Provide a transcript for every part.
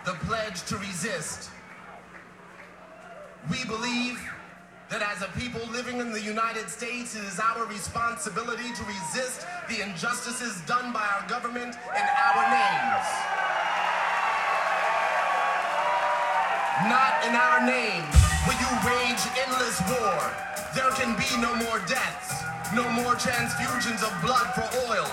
The pledge to resist. We believe that as a people living in the United States, it is our responsibility to resist the injustices done by our government in our names. Not in our name will you wage endless war. There can be no more deaths, no more transfusions of blood for oil.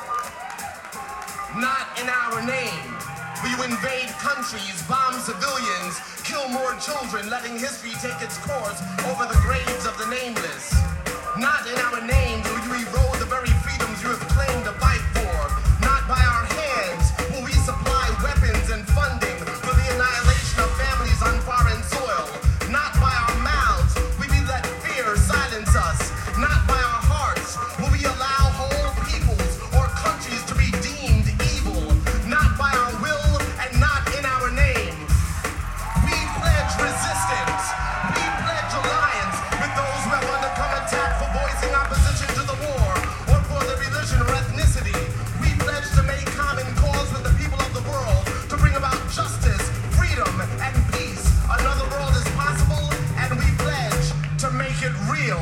Not in our name will you invade countries, bomb civilians, kill more children, letting history take its course over the graves of the nameless. Not in our names will you erode the very freedoms you have claimed to fight for. Not by our hands will we supply weapons and funding for the annihilation of families on foreign soil. Not by our mouths will we let fear silence us. Not by our hearts will we allow whole peoples or countries to be deemed evil. Not by our will and not in our name. We pledge resistance. We pledge alliance with those who have undergone attack for voicing opposition to the war or for their religion or ethnicity. We pledge to make common cause with the people of the world to bring about justice, freedom, and peace. Another world is possible, and we pledge to make it real.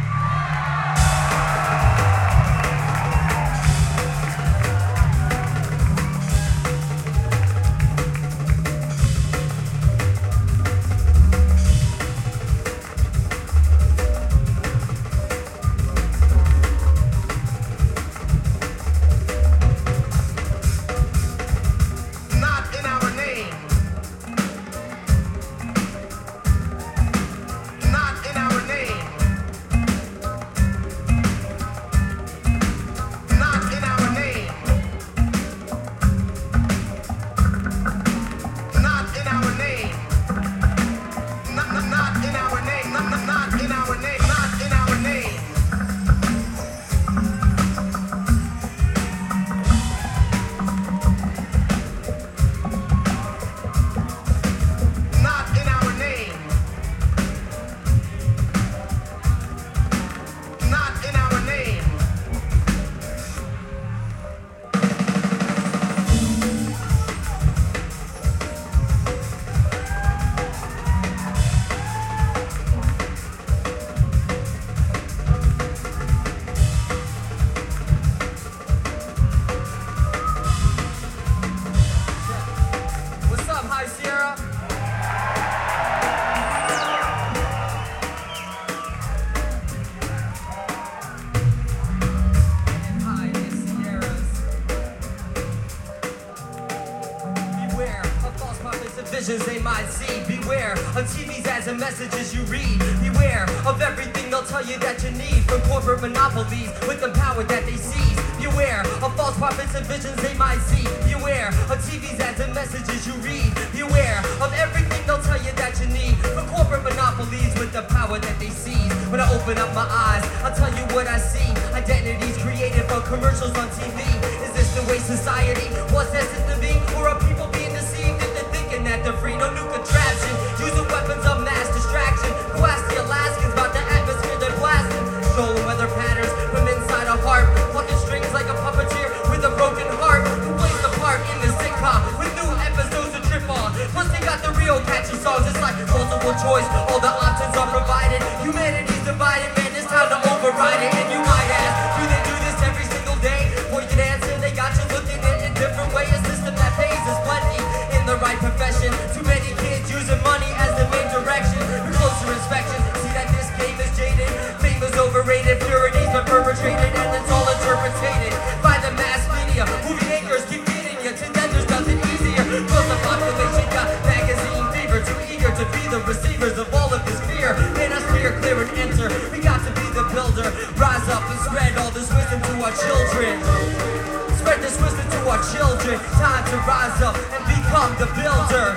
They might see. Beware of TV's ads and messages you read. Beware of everything they'll tell you that you need from corporate monopolies with the power that they seize. Beware of false prophets and visions they might see. Beware of TV's ads and messages you read. Beware of everything they'll tell you that you need from corporate monopolies with the power that they seize. When I open up my eyes, I'll tell you what I see. Identities created for commercials on TV. Is this the way society was destined to be? Or are people being deceived into thinking that they're free? No new contraption, using weapons of mass distraction. Who asked the Alaskans about the atmosphere they're blasting? Stolen weather patterns from inside a heart, plucking strings like a puppeteer with a broken heart. Who plays the part in the sitcom with new episodes to trip on? Plus they got the real catchy songs. It's like multiple choice, all the options are provided. Humanity's divided, man, it's time to override it. And you might ask, do they do this every single day? For you can answer, they got you looking at it a different way. A system that pays is plenty in the right profession. Too many kids using money as the main direction. For closer inspection, see that this game is jaded. Fame is overrated, purity's been perpetrated, and it's all interpreted by the mass media. Movie makers keep feeding you till then there's nothing easier. Cause the population got magazine fever, too eager to be the receivers of all of this fear. Made us fear, clear and enter. We got to be the builder. Rise up and spread all this wisdom to our children. Spread this wisdom to our children. Time to rise up and become the builder.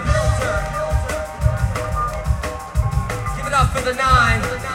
Give it up for the 9.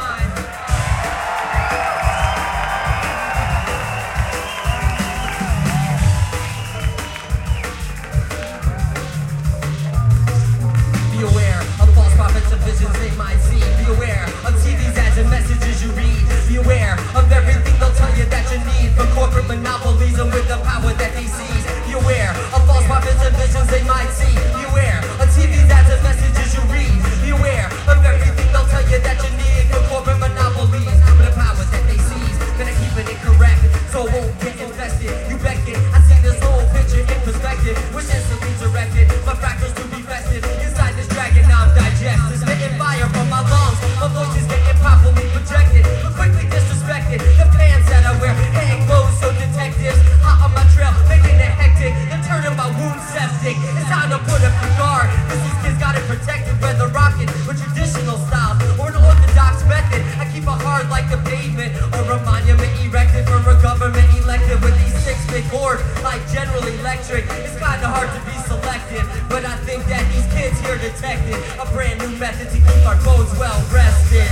Be aware of false prophets and visions they might see. Be aware of TV's ads and messages you read. Be aware of everything they'll tell you that you need from corporate monopolies and with the power that they seize. Be aware of false prophets prophets and visions they might see. Beware of TVs as the messages you read. Beware of everything they'll tell you that you need. For corporate monopolies, with the power that they seize. Gonna keep it incorrect, so it won't get infested. You beckon, I see this whole picture in perspective. Which instantly directed, my fractals to be vested. Inside this dragon I'm digested. Spitting fire from my lungs, my voice is getting properly projected. But quickly disrespected, the fans that I wear hand clothes, so detectives hot on my trail, making it hectic. They're turning my wounds septic. It's time to put up a guard, cause these kids got it protected. Whether rocking with traditional styles or an orthodox method, I keep it hard like the pavement, or a monument erected for a government elected. With these 6-bit chords like General Electric, it's kinda hard to be selective, but I think that these kids here detected a brand new method to keep our bones well rested.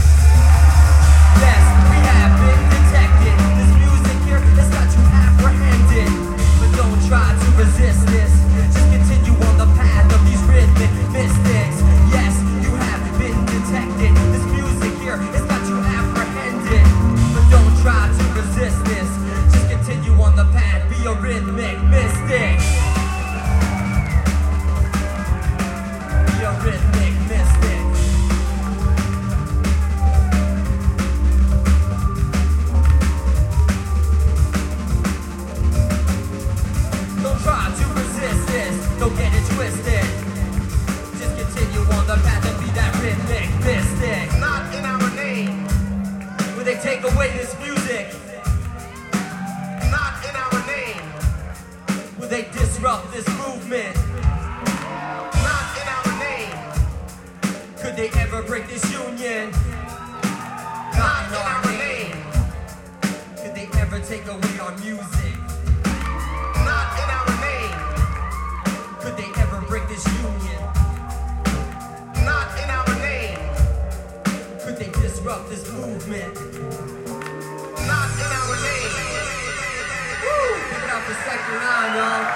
Yes, we have been detected. This music here has got you apprehended, but don't try to resist this. Just continue on the path of these rhythmic mystics. Yes, you have been detected. This music here has got you apprehended, but don't try to resist this. Just continue on the path, be a rhythmic mystic. Be a rhythmic mystic. Don't try to resist this, don't get it twisted. Just continue on the path and be that rhythmic mystic. Not in our name. Will they take away this music? Not in our name. Will they disrupt this movement? Not in our name. Could they ever break this union? Not in our name. Could they ever take away our music? Not in our name. Could they ever break this union? Not in our name. Could they disrupt this movement? Not in our name. Woo! Give it up for Sector 9, y'all.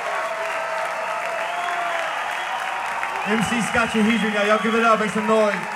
MC Scotchahedron, y'all give it up, make some noise.